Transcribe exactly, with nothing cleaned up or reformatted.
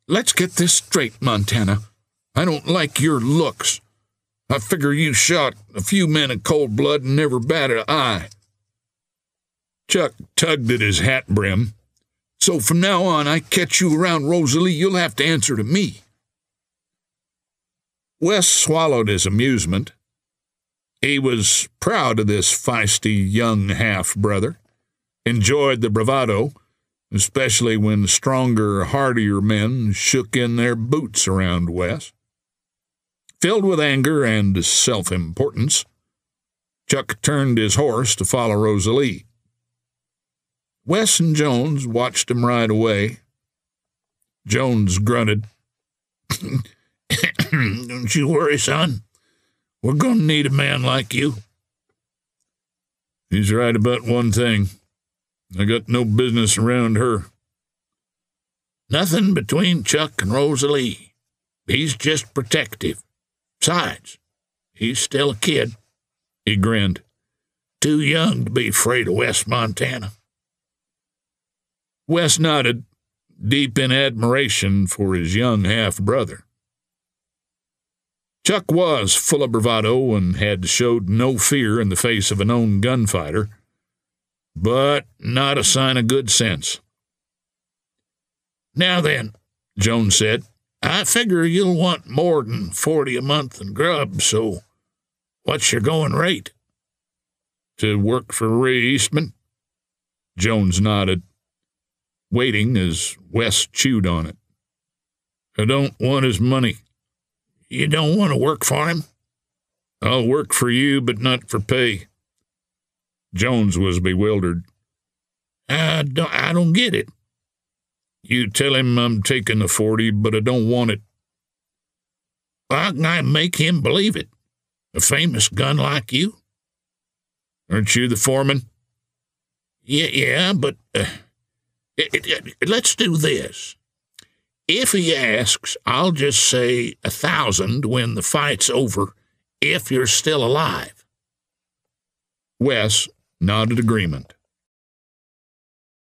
let's get this straight, Montana. I don't like your looks. I figure you shot a few men in cold blood and never batted an eye. Chuck tugged at his hat brim. So from now on, I catch you around Rosalie, you'll have to answer to me. Wes swallowed his amusement. He was proud of this feisty young half-brother, enjoyed the bravado, especially when stronger, hardier men shook in their boots around Wes. Filled with anger and self-importance, Chuck turned his horse to follow Rosalie. Wes and Jones watched him ride away. Jones grunted. Don't you worry, son. We're going to need a man like you. He's right about one thing. I got no business around her. Nothing between Chuck and Rosalie. He's just protective. Besides, he's still a kid. He grinned. Too young to be afraid of West Montana. Wes nodded, deep in admiration for his young half-brother. Chuck was full of bravado and had showed no fear in the face of a known gunfighter, but not a sign of good sense. Now then, Jones said, I figure you'll want more than forty a month in grub, so what's your going rate? To work for Ray Eastman? Jones nodded, waiting as Wes chewed on it. I don't want his money. You don't want to work for him? I'll work for you, but not for pay. Jones was bewildered. I don't, I don't get it. You tell him I'm taking the forty, but I don't want it. How can I make him believe it? A famous gun like you? Aren't you the foreman? Yeah, yeah, but... Uh, It, it, it, let's do this. If he asks, I'll just say a thousand when the fight's over, if you're still alive. Wes nodded agreement.